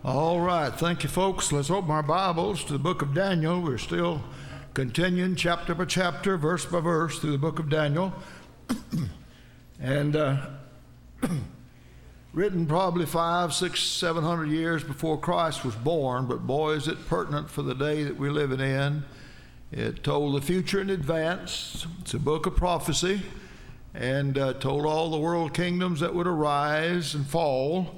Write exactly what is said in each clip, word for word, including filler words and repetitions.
All right, thank you, folks. Let's open our Bibles to the book of Daniel. We're still continuing chapter by chapter, verse by verse through the book of Daniel. and uh, written probably five, six, seven hundred years before Christ was born, but boy, is it pertinent for the day that we're living in. It told the future in advance. It's a book of prophecy, and uh, told all the world kingdoms that would arise and fall,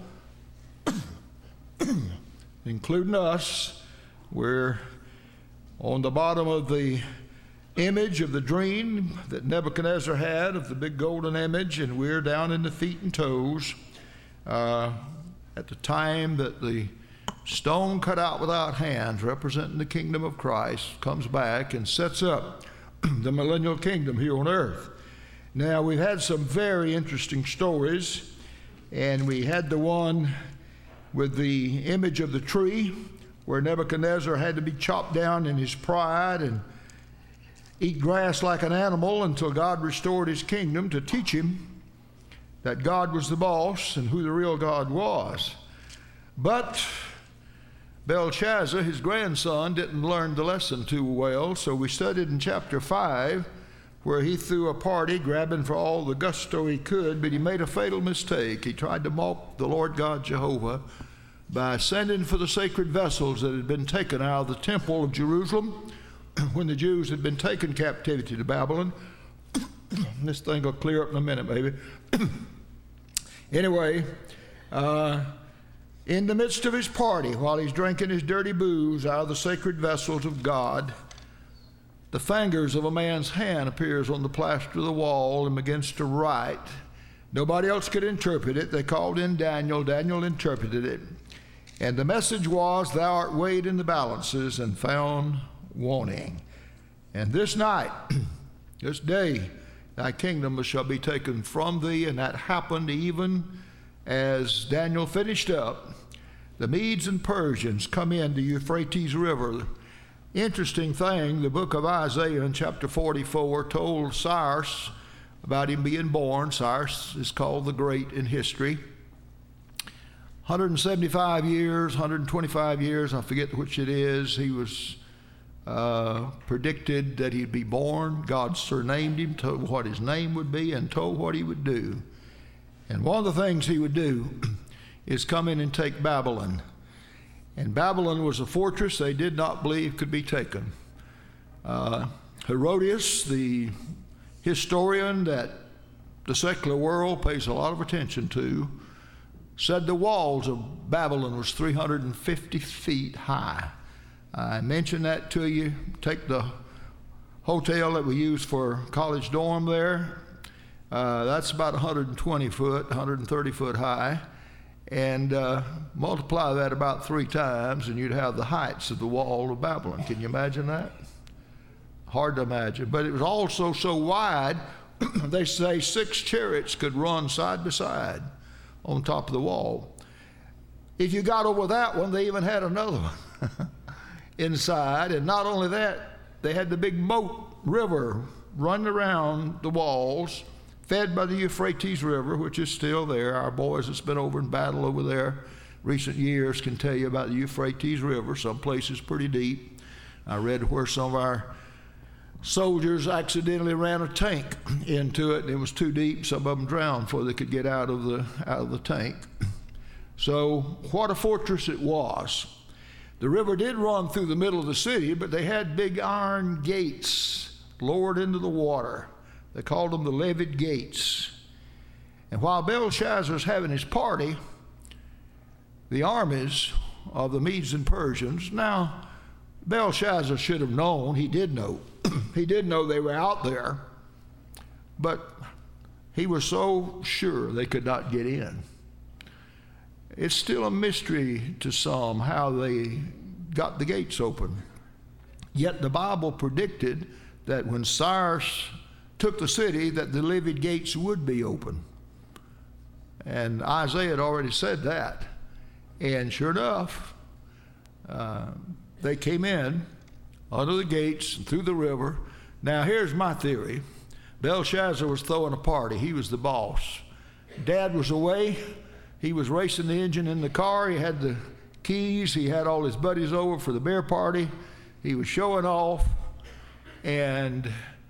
including us. We're on the bottom of the image of the dream that Nebuchadnezzar had of the big golden image, and we're down in the feet and toes uh, at the time that the stone cut out without hands, representing the kingdom of Christ, comes back and sets up the millennial kingdom here on earth. Now, we've had some very interesting stories, and we had the one with the image of the tree where Nebuchadnezzar had to be chopped down in his pride and eat grass like an animal until God restored his kingdom to teach him that God was the boss and who the real God was. But Belshazzar, his grandson, didn't learn the lesson too well, so we studied in chapter five where he threw a party grabbing for all the gusto he could, but he made a fatal mistake. He tried to mock the Lord God Jehovah by sending for the sacred vessels that had been taken out of the temple of Jerusalem when the Jews had been taken captivity to Babylon. This thing will clear up in a minute, baby. Anyway, uh, in the midst of his party, while he's drinking his dirty booze out of the sacred vessels of God, the fingers of a man's hand appears on the plaster of the wall and begins to write. Nobody else could interpret it. They called in Daniel. Daniel interpreted it. And the message was, "Thou art weighed in the balances and found wanting. And this night, this day, thy kingdom shall be taken from thee." And that happened even as Daniel finished up. The Medes and Persians come in the Euphrates River. Interesting thing, the book of Isaiah in chapter forty-four told Cyrus about him being born. Cyrus is called the Great in history. one hundred seventy-five years, one hundred twenty-five years, I forget which it is, he was uh, predicted that he'd be born. God surnamed him, told what his name would be, and told what he would do. And one of the things he would do is come in and take Babylon. And Babylon was a fortress they did not believe could be taken. Uh, Herodotus, the historian that the secular world pays a lot of attention to, said the walls of Babylon was three hundred fifty feet high. I mentioned that to you. Take the hotel that we use for college dorm there. Uh, that's about one hundred twenty foot, one hundred thirty foot high. And uh, multiply that about three times, and you'd have the heights of the wall of Babylon. Can you imagine that? Hard to imagine. But it was also so wide, they say six chariots could run side by side on top of the wall. If you got over that one, they even had another one inside. And not only that, they had the big moat river running around the walls, fed by the Euphrates River, which is still there. Our boys that's been over in battle over there recent years can tell you about the Euphrates River. Some places pretty deep. I read where some of our soldiers accidentally ran a tank into it, and it was too deep. Some of them drowned before they could get out of the out of the tank. So what a fortress it was. The river did run through the middle of the city, but they had big iron gates lowered into the water. They called them the Levied Gates. And while Belshazzar's having his party, the armies of the Medes and Persians, now Belshazzar should have known, he did know, he did know they were out there, but he was so sure they could not get in. It's still a mystery to some how they got the gates open. Yet the Bible predicted that when Cyrus took the city, that the Levied Gates would be open. And Isaiah had already said that. And sure enough, uh, they came in under the gates and through the river. Now here's my theory. Belshazzar was throwing a party. He was the boss. Dad was away. He was racing the engine in the car. He had the keys. He had all his buddies over for the beer party. He was showing off. And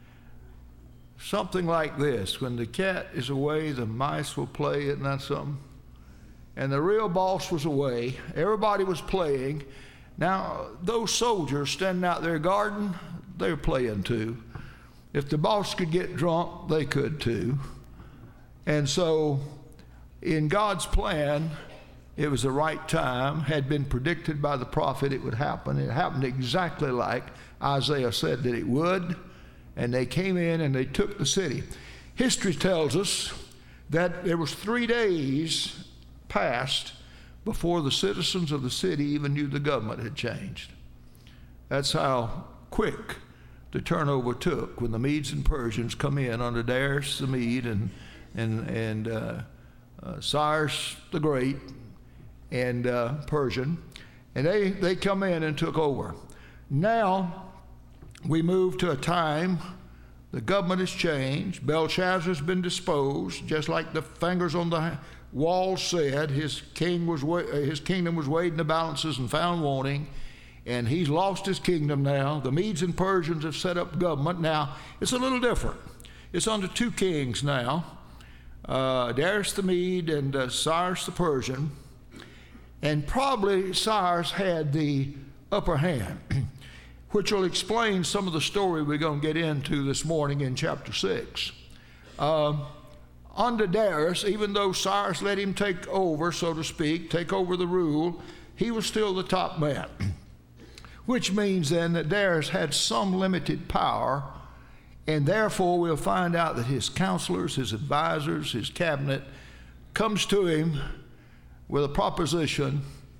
something like this: when the cat is away, the mice will play. Isn't that something? And the real boss was away. Everybody was playing. Now, those soldiers standing out there guarding, they were playing too. If the boss could get drunk, they could too. And so, in God's plan, it was the right time, had been predicted by the prophet it would happen. It happened exactly like Isaiah said that it would. And they came in and they took the city. History tells us that there was three days passed before the citizens of the city even knew the government had changed. That's how quick the turnover took when the Medes and Persians come in under Darius the Mede and and and uh, uh, Cyrus the Great and uh, Persian, and they they come in and took over. Now we move to a time the government has changed. Belshazzar's been disposed, just like the fingers on the wall said. His king was his kingdom was weighed in the balances and found wanting, and he's lost his kingdom now. The Medes and Persians have set up government. Now it's a little different. It's under two kings now, uh, Darius the Mede and uh, Cyrus the Persian, and probably Cyrus had the upper hand, which will explain some of the story we're going to get into this morning in chapter six. Uh, under Darius, even though Cyrus let him take over, so to speak, take over the rule, he was still the top man, which means then that Darius had some limited power, and therefore we'll find out that his counselors, his advisors, his cabinet comes to him with a proposition,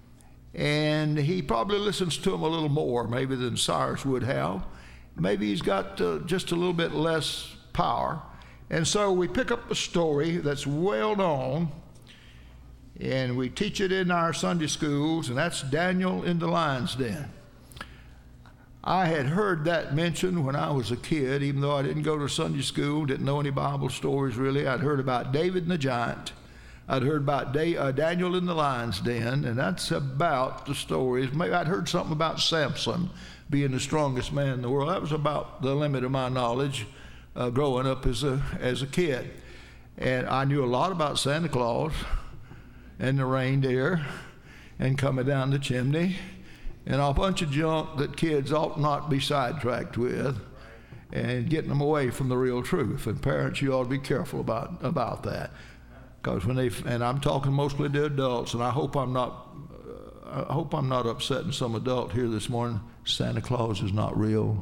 and he probably listens to him a little more maybe than Cyrus would have. Maybe he's got uh, just a little bit less power. And so we pick up a story that's well known, and we teach it in our Sunday schools, and that's Daniel in the lion's den. I had heard that mentioned when I was a kid, even though I didn't go to Sunday school, didn't know any Bible stories really. I'd heard about David and the giant. I'd heard about da- uh, Daniel in the lion's den, and that's about the stories. Maybe I'd heard something about Samson being the strongest man in the world. That was about the limit of my knowledge uh, growing up as a as a kid. And I knew a lot about Santa Claus and the reindeer and coming down the chimney and a bunch of junk that kids ought not be sidetracked with and getting them away from the real truth. And parents, you ought to be careful about about that. Because when they, and I'm talking mostly to adults, and I hope I'm not, uh, I hope I'm not upsetting some adult here this morning. Santa Claus is not real.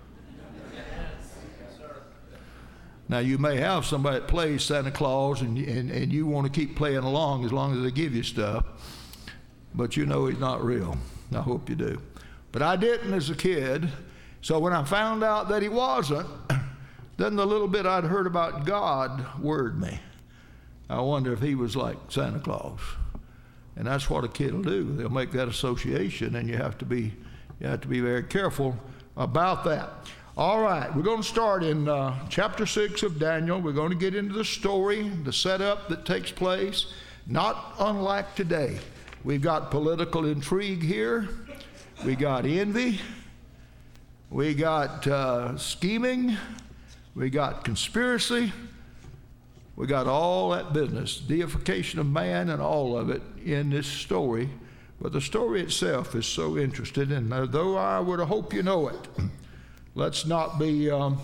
Now you may have somebody that plays Santa Claus, and and and you want to keep playing along as long as they give you stuff, but you know he's not real. I hope you do. But I didn't as a kid, so when I found out that he wasn't, then the little bit I'd heard about God worried me. I wonder if he was like Santa Claus. And that's what a kid will do. They'll make that association, and you have to be you have to be very careful about that. All right, we're going to start in uh, chapter six of Daniel. We're going to get into the story, the setup that takes place, not unlike today. We've got political intrigue here. We got envy. We got uh, scheming. We got conspiracy. We got all that business, deification of man and all of it in this story. But the story itself is so interesting, and though I would hope you know it, let's not be, um,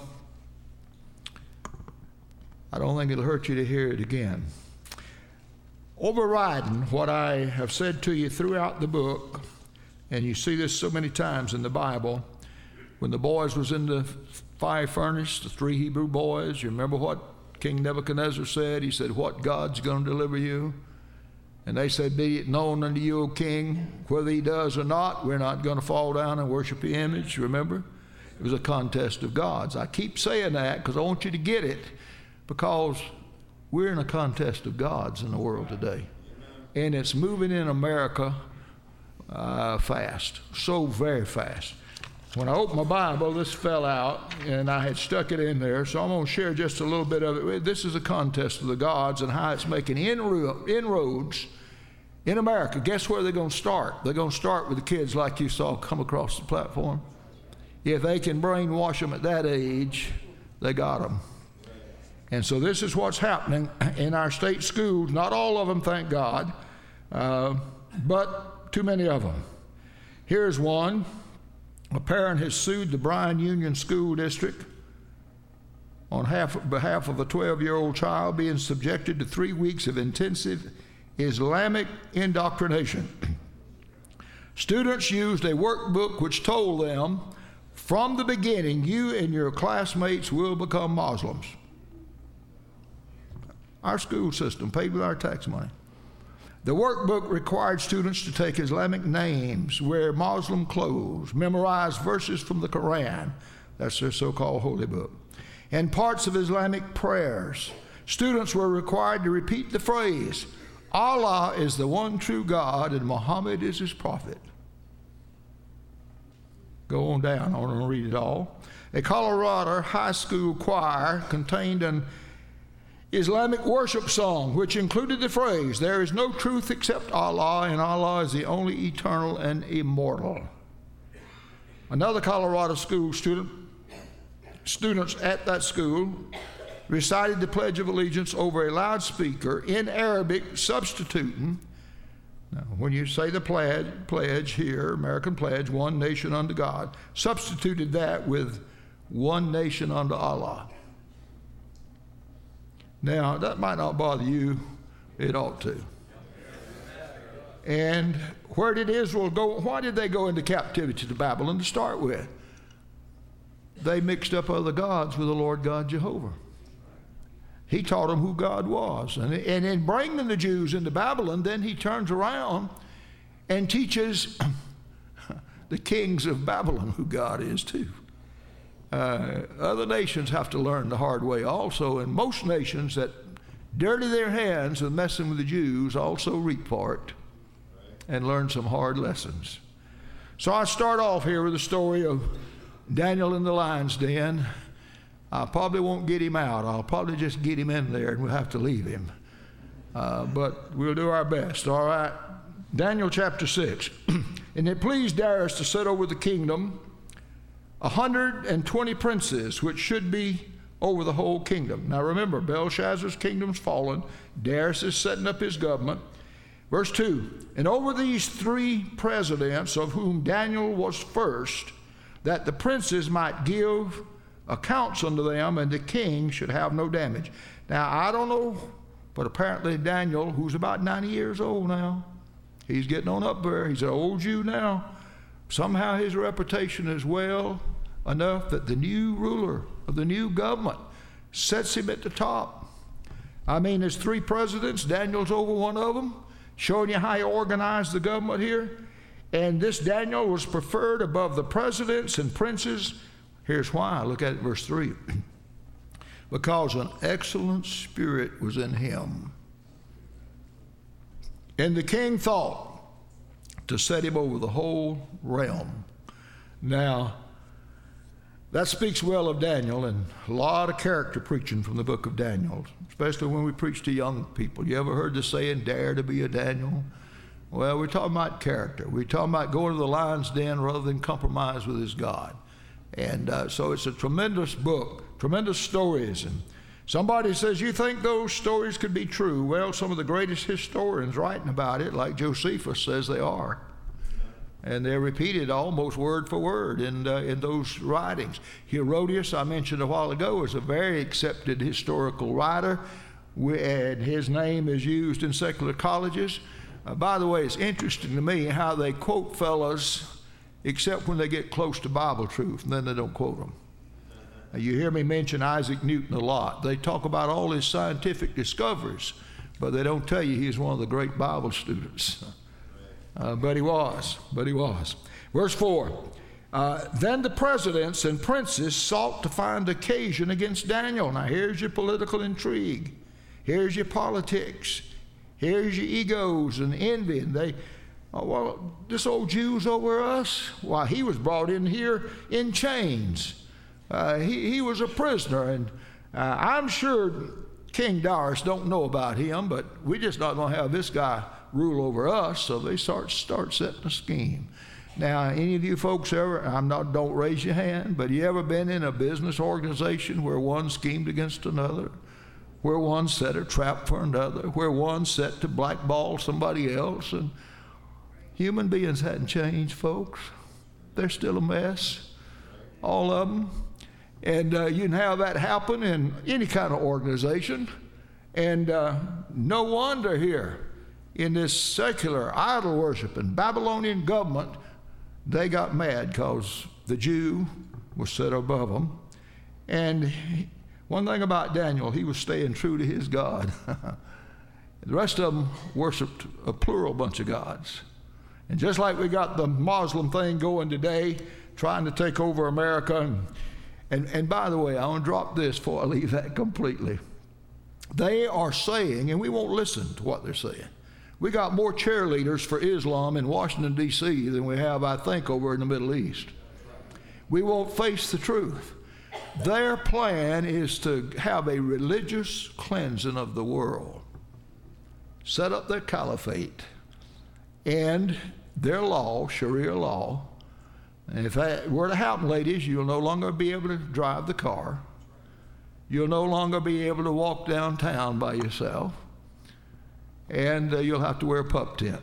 I don't think it'll hurt you to hear it again. Overriding what I have said to you throughout the book, and you see this so many times in the Bible, when the boys was in the fire furnace, the three Hebrew boys, you remember what King Nebuchadnezzar said? He said, "What God's going to deliver you?" And they said, "Be it known unto you, O king, whether he does or not, we're not going to fall down and worship the image." Remember? It was a contest of gods. I keep saying that because I want you to get it, because we're in a contest of gods in the world today. And it's moving in America uh, fast, so very fast. When I opened my Bible, this fell out, and I had stuck it in there, so I'm going to share just a little bit of it. This is a contest of the gods and how it's making inro- inroads In America, guess where they're going to start? They're going to start with the kids like you saw come across the platform. If they can brainwash them at that age, they got them. And so this is what's happening in our state schools. Not all of them, thank God, uh, but too many of them. Here's one. A parent has sued the Bryan Union School District on half, behalf of a twelve-year-old child being subjected to three weeks of intensive Islamic indoctrination. Students used a workbook which told them, from the beginning, you and your classmates will become Muslims. Our school system, paid with our tax money. The workbook required students to take Islamic names, wear Muslim clothes, memorize verses from the Quran, that's their so-called holy book, and parts of Islamic prayers. Students were required to repeat the phrase, Allah is the one true God and Muhammad is his prophet. Go on down, I don't want to read it all. A Colorado high school choir contained an Islamic worship song which included the phrase, there is no truth except Allah and Allah is the only eternal and immortal. Another Colorado school student, students at that school recited the Pledge of Allegiance over a loudspeaker in Arabic, substituting, now when you say the pledge, pledge here, American pledge, one nation under God, substituted that with one nation under Allah. Now, that might not bother you. It ought to. And where did Israel go? Why did they go into captivity to Babylon to start with? They mixed up other gods with the Lord God Jehovah. He taught them who God was. And, and in bringing the Jews into Babylon, then he turns around and teaches the kings of Babylon who God is too. Uh, other nations have to learn the hard way also, and most nations that dirty their hands with messing with the Jews also reap for it and learn some hard lessons. So I start off here with the story of Daniel in the lion's den. I probably won't get him out. I'll probably just get him in there and we'll have to leave him. Uh, but we'll do our best, all right? Daniel chapter six. And it pleased Darius to set over the kingdom a hundred and twenty princes, which should be over the whole kingdom. Now remember, Belshazzar's kingdom's fallen. Darius is setting up his government. Verse two, and over these three presidents, of whom Daniel was first, that the princes might give accounts unto them, and the king should have no damage. Now, I don't know, but apparently Daniel, who's about ninety years old now, he's getting on up there. He's an old Jew now. Somehow his reputation is well enough that the new ruler of the new government sets him at the top. I mean, there's three presidents. Daniel's over one of them, showing you how he organized the government here. And this Daniel was preferred above the presidents and princes. Here's why. Look at it, verse three. Because an excellent spirit was in him. And the king thought to set him over the whole realm. Now, that speaks well of Daniel, and a lot of character preaching from the book of Daniel, especially when we preach to young people. You ever heard the saying, dare to be a Daniel? Well, we're talking about character. We're talking about going to the lion's den rather than compromise with his God. And uh, so it's a tremendous book, tremendous stories. And somebody says, you think those stories could be true? Well, some of the greatest historians writing about it, like Josephus, says they are. And they're repeated almost word for word in, uh, in those writings. Herodotus, I mentioned a while ago, is a very accepted historical writer, and his name is used in secular colleges. Uh, by the way, it's interesting to me how they quote fellas except when they get close to Bible truth, and then they don't quote them. Uh, you hear me mention Isaac Newton a lot. They talk about all his scientific discoveries, but they don't tell you he's one of the great Bible students. Uh, but he was, but he was. Verse four, uh, then the presidents and princes sought to find occasion against Daniel. Now here's your political intrigue. Here's your politics. Here's your egos and envy. And they, oh, well, this old Jew's over us? Why, he was brought in here in chains. Uh, he, he was a prisoner, and uh, I'm sure King Darius don't know about him, but we're just not going to have this guy rule over us, so they start start setting a scheme. Now, any of you folks ever, I'm not, don't raise your hand, but you ever been in a business organization where one schemed against another, where one set a trap for another, where one set to blackball somebody else? And human beings hadn't changed, folks. They're still a mess, all of them. And uh, you can have that happen in any kind of organization. And uh, no wonder here in this secular idol worship and Babylonian government, they got mad because the Jew was set above them. And one thing about Daniel, he was staying true to his God. The rest of them worshiped a plural bunch of gods. And just like we got the Muslim thing going today, trying to take over America. And, and, and by the way, I want to drop this before I leave that completely. They are saying, and we won't listen to what they're saying, we got more cheerleaders for Islam in Washington, D C than we have, I think, over in the Middle East. We won't face the truth. Their plan is to have a religious cleansing of the world, set up their caliphate, and their law, Sharia law. And if that were to happen, ladies, you'll no longer be able to drive the car. You'll no longer be able to walk downtown by yourself. And uh, you'll have to wear a pup tent.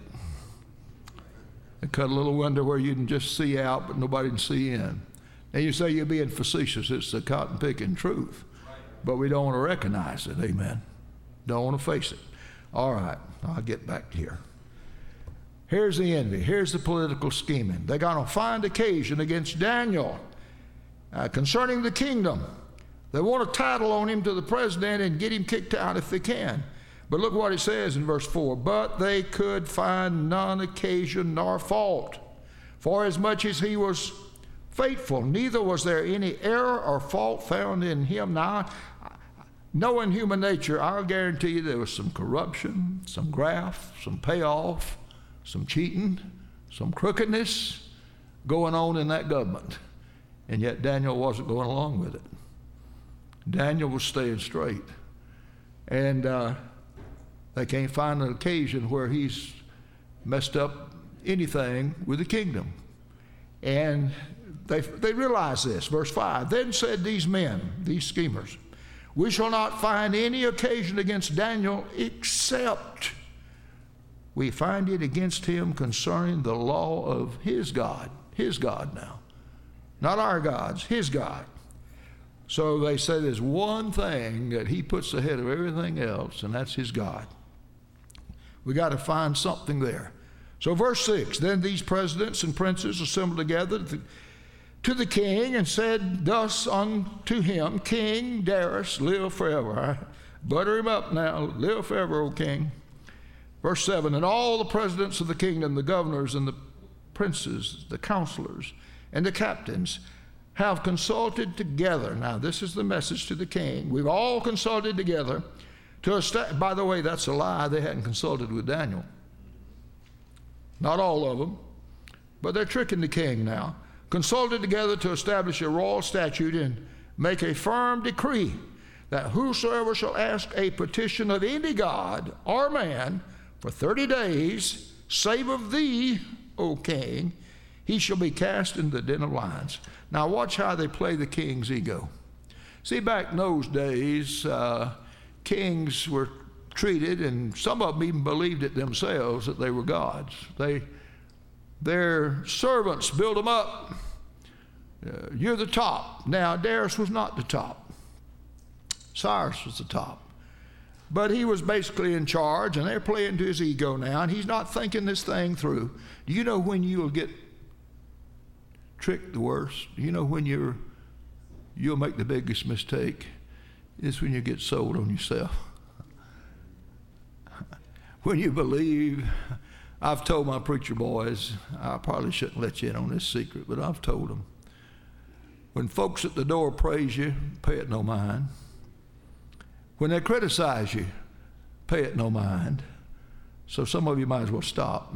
And cut a little window where you can just see out, but nobody can see in. And you say you're being facetious. It's the cotton-picking truth. But we don't want to recognize it, amen. Don't want to face it. All right, I'll get back here. Here's the envy. Here's the political scheming. They're going to find occasion against Daniel uh, concerning the kingdom. They want to tattle on him to the president and get him kicked out if they can. But look what it says in verse four. But they could find none occasion nor fault, for as much as he was faithful, neither was there any error or fault found in him. Now, knowing human nature, I'll guarantee you there was some corruption, some graft, some payoff, some cheating, some crookedness going on in that government. And yet Daniel wasn't going along with it. Daniel was staying straight. And uh, they can't find an occasion where he's messed up anything with the kingdom. And they, they realize this. Verse five, then said these men, these schemers, we shall not find any occasion against Daniel except we find it against him concerning the law of his God. His God now. Not our gods, his God. So they say there's one thing that he puts ahead of everything else, and that's his God. We got to find something there. So verse six, then these presidents and princes assembled together to, to the king and said thus unto him, King Darius, live forever. I butter him up now, live forever, O king. Verse seven, and all the presidents of the kingdom, the governors and the princes, the counselors and the captains have consulted together. Now, this is the message to the king. We've all consulted together to establish. By the way, that's a lie. They hadn't consulted with Daniel. Not all of them, but they're tricking the king now. Consulted together to establish a royal statute and make a firm decree that whosoever shall ask a petition of any god or man for thirty days, save of thee, O king, he shall be cast into the den of lions. Now watch how they play the king's ego. See, back in those days, uh, kings were treated, and some of them even believed it themselves, that they were gods. They, their servants built them up. Uh, you're the top. Now, Darius was not the top. Cyrus was the top. But he was basically in charge, and they're playing to his ego now, and he's not thinking this thing through. Do you know when you'll get tricked the worst? Do you know when you're, you'll make the biggest mistake? It's when you get sold on yourself. When you believe, I've told my preacher boys, I probably shouldn't let you in on this secret, but I've told them, when folks at the door praise you, pay it no mind. When they criticize you, pay it no mind. So some of you might as well stop.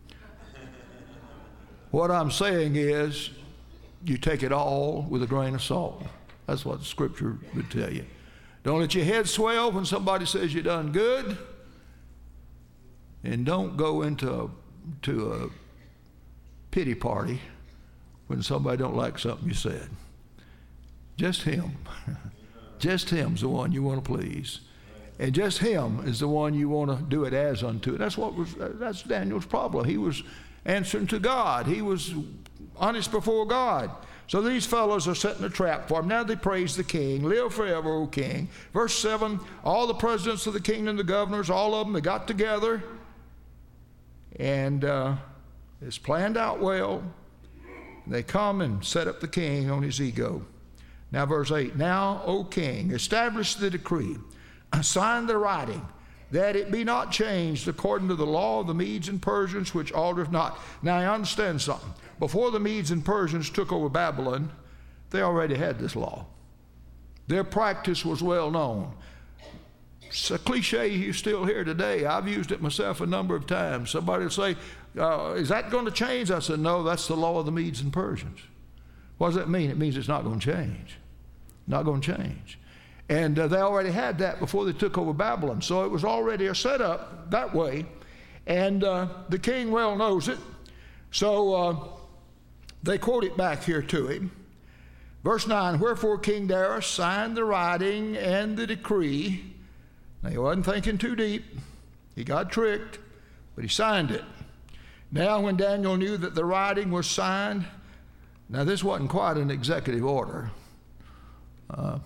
What I'm saying is, you take it all with a grain of salt. That's what the scripture would tell you. Don't let your head swell when somebody says you done good. And don't go into a, to a pity party when somebody don't like something you said. Just him. Just him's the one you want to please. And just him is the one you want to do it as unto. That's what was, that's Daniel's problem. He was answering to God. He was honest before God. So these fellows are setting a trap for him. Now they praise the king. Live forever, O king. Verse seven, all the presidents of the kingdom, the governors, all of them, they got together. And uh, it's planned out well. They come and set up the king on his ego. Now verse eight, now, O king, establish the decree, sign the writing, that it be not changed according to the law of the Medes and Persians, which altereth not. Now I understand something. Before the Medes and Persians took over Babylon, they already had this law. Their practice was well known. It's a cliche you still hear today. I've used it myself a number of times. Somebody will say, uh, is that going to change? I said, no, that's the law of the Medes and Persians. What does that mean? It means it's not going to change. Not going to change. And uh, they already had that before they took over Babylon. So it was already a setup that way. And uh, the king well knows it. So uh, they quote it back here to him. Verse nine, wherefore King Darius signed the writing and the decree. Now, he wasn't thinking too deep. He got tricked, but he signed it. Now, when Daniel knew that the writing was signed, now this wasn't quite an executive order. Uh,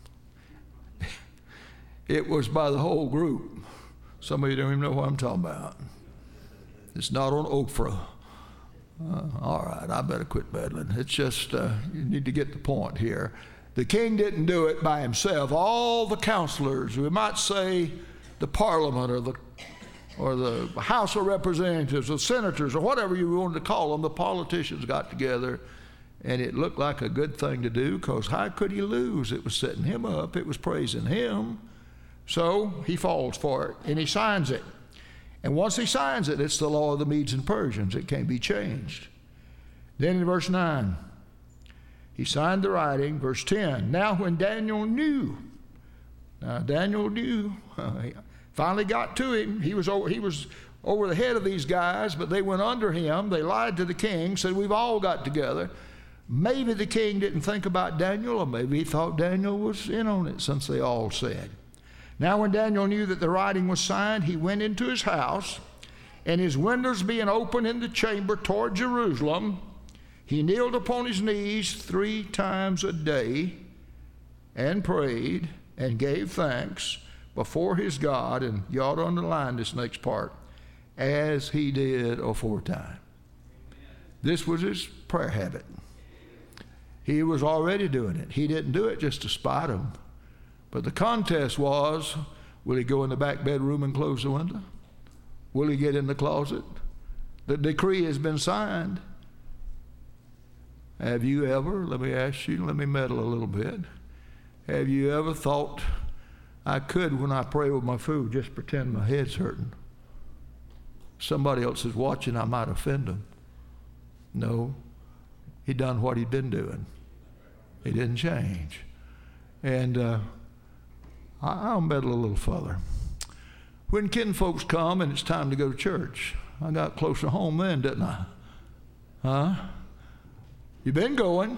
it was by the whole group. Some of you don't even know what I'm talking about. It's not on Oprah. Uh, all right, I better quit meddling. It's just, uh, you need to get the point here. The king didn't do it by himself. All the counselors, we might say the parliament or the or the House of Representatives or senators or whatever you wanted to call them, the politicians got together, and it looked like a good thing to do, because how could he lose? It was setting him up. It was praising him. So he falls for it, and he signs it. And once he signs it, it's the law of the Medes and Persians. It can't be changed. Then in verse nine, he signed the writing. Verse ten, now when Daniel knew, now Daniel knew, uh, he finally got to him. He was, over, he was over the head of these guys, but they went under him. They lied to the king, said, we've all got together. Maybe the king didn't think about Daniel, or maybe he thought Daniel was in on it, since they all said. Now when Daniel knew that the writing was signed, he went into his house, and his windows being open in the chamber toward Jerusalem, he kneeled upon his knees three times a day and prayed and gave thanks before his God, and you ought to underline this next part, as he did aforetime. This was his prayer habit. He was already doing it. He didn't do it just to spite him. But the contest was, will he go in the back bedroom and close the window? Will he get in the closet? The decree has been signed. Have you ever, let me ask you, let me meddle a little bit. Have you ever thought, I could, when I pray with my food, just pretend my head's hurting? Somebody else is watching, I might offend them. No, he done what he'd been doing. He didn't change. And uh, I'll meddle a little further. When kin folks come and it's time to go to church, I got closer home then, didn't I? Huh? You've been going.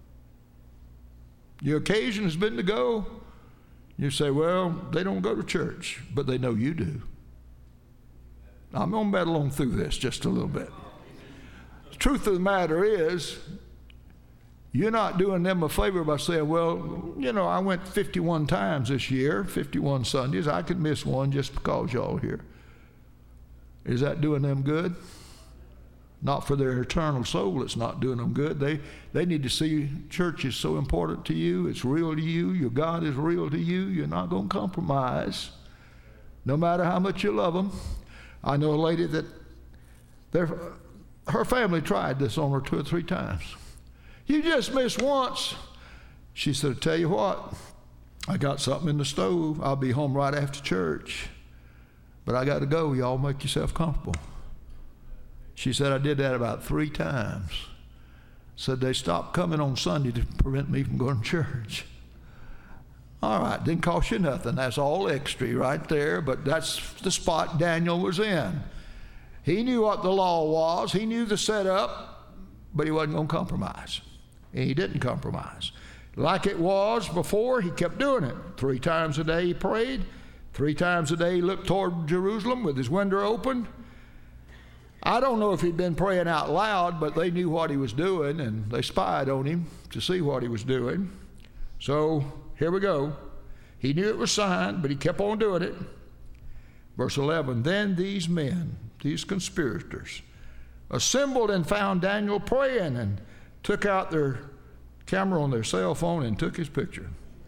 Your occasion has been to go. You say, well, they don't go to church, but they know you do. I'm going to meddle on through this just a little bit. The truth of the matter is, you're not doing them a favor by saying, well, you know, I went fifty-one times this year, fifty-one Sundays. I could miss one just because y'all are here. Is that doing them good? Not for their eternal soul, it's not doing them good. They they need to see church is so important to you. It's real to you. Your God is real to you. You're not going to compromise, no matter how much you love them. I know a lady that their, her family tried this on her two or three times. You just missed once. She said, tell you what, I got something in the stove. I'll be home right after church. But I got to go. Y'all make yourself comfortable. She said, I did that about three times. Said they stopped coming on Sunday to prevent me from going to church. All right, didn't cost you nothing. That's all extra right there, but that's the spot Daniel was in. He knew what the law was. He knew the setup, but he wasn't going to compromise. And he didn't compromise. Like it was before, he kept doing it. Three times a day he prayed. Three times a day he looked toward Jerusalem with his window open. I don't know if he'd been praying out loud, but they knew what he was doing, and they spied on him to see what he was doing. So here we go. He knew it was signed, but he kept on doing it. Verse eleven, then these men, these conspirators, assembled and found Daniel praying and took out their camera on their cell phone and took his picture.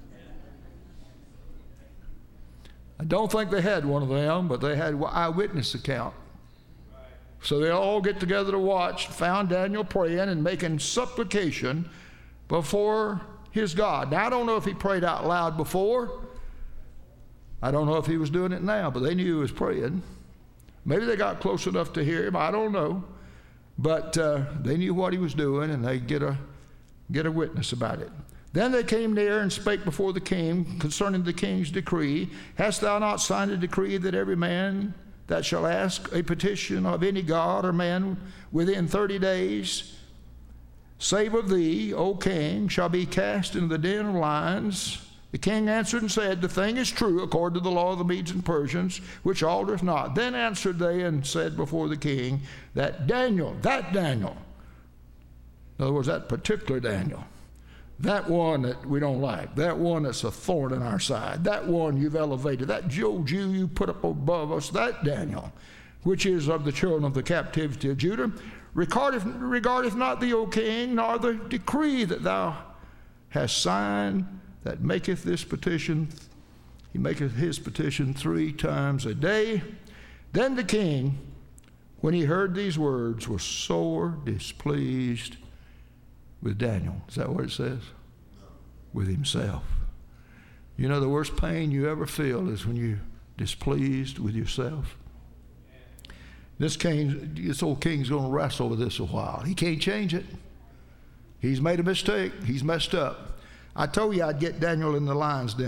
I don't think they had one of them, but they had an eyewitness account. So they all get together to watch, found Daniel praying and making supplication before his God. Now, I don't know if he prayed out loud before. I don't know if he was doing it now, but they knew he was praying. Maybe they got close enough to hear him. I don't know. But uh, they knew what he was doing, and they get a, get a witness about it. Then they came near and spake before the king concerning the king's decree. Hast thou not signed a decree that every man that shall ask a petition of any god or man within thirty days, save of thee, O king, shall be cast into the den of lions? The king answered and said, the thing is true according to the law of the Medes and Persians, which altereth not. Then answered they and said before the king that Daniel, that Daniel, in other words, that particular Daniel, that one that we don't like, that one that's a thorn in our side, that one you've elevated, that Joe Jew you put up above us, that Daniel, which is of the children of the captivity of Judah, regardeth, regardeth not thee, O king, nor the decree that thou hast signed, that maketh this petition, he maketh his petition three times a day. Then the king, when he heard these words, was sore displeased with Daniel. Is that what it says? With himself. You know, the worst pain you ever feel is when you're displeased with yourself. This king, this old king's going to wrestle with this a while. He can't change it. He's made a mistake. He's messed up. I told you I'd get Daniel in the lion's den.